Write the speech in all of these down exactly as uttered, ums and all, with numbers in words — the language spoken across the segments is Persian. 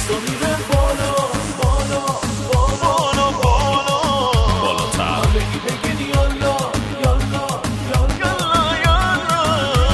دستا میره بالا بالا بالا بالا بالاتر همگی بگین یالا یالا یالا یالا.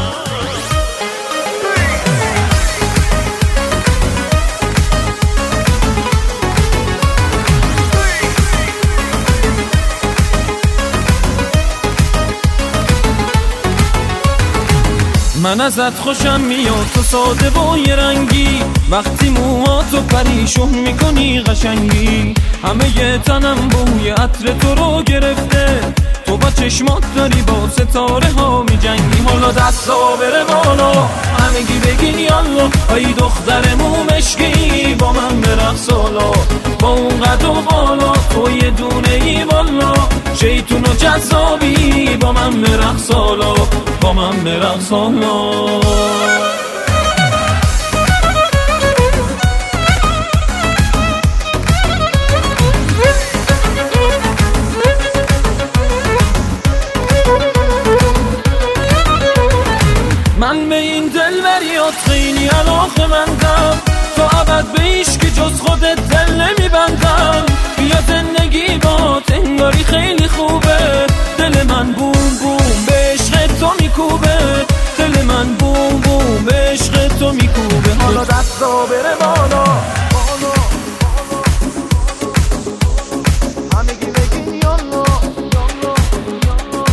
من ازت خوشم میاد تو ساده و یه رنگی، وقتی موهاتو پریشون میکنی قشنگی، همه یه تنم بوی عطر تو رو گرفته، تو با چشمات داری با ستاره ها میجنگی. حالا دستا بره بالا همگی بگین یالا، ای دختر مومشکی با من برقص حالا، با اون قد و بالا تو یه دونه ای والا، شیطون و جذابی با من برقص حالا، با من برقص حالا. من به این دلبریات خیلی علاقه‌مندم، تا ابد به هیچکی جز خودت دل نمیبندم، بیا زندگی بات انگاری خیلی خوبه، دل من بوم بوم به عشق تو میکوبه، دل من بوم بوم به عشق تو میکوبه. حالا دستا بره بالا بالا همگی بگین یالا یالا یالا،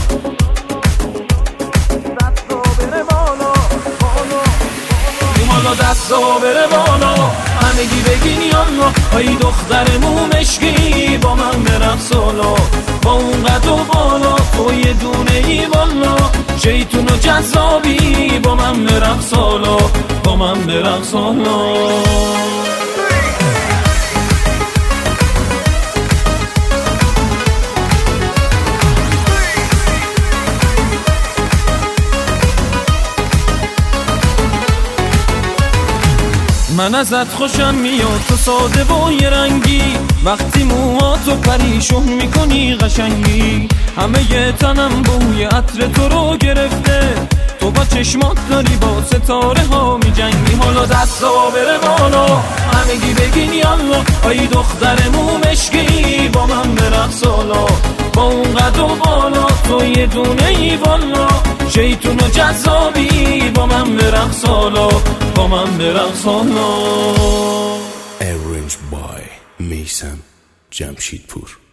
دستا بره بالا بالا، حالا دستا بره بالا همگی بگین یالا، ای دختر مومشکی با من برقص حالا، با اون قد و بالا تو یه دونه ای والا، شیطون و جذابی با من برقص حالا، با من برقص حالا. من ازت خوشم میاد تو ساده و یه رنگی، وقتی موهاتو پریشون میکنی قشنگی، همه یه تنم بوی عطر تو رو گرفته، تو با چشمات داری با ستاره ها میجنگی. حالا دستا بره بالا همگی بگین یالا، ای دختر مومشکی با من برقص حالا، با اون قد و بالا تو یه دونه ای والا، شیطون و جذابی با من برقص حالا، با من برقص حالا. Arranged by میثم جمشیدپور.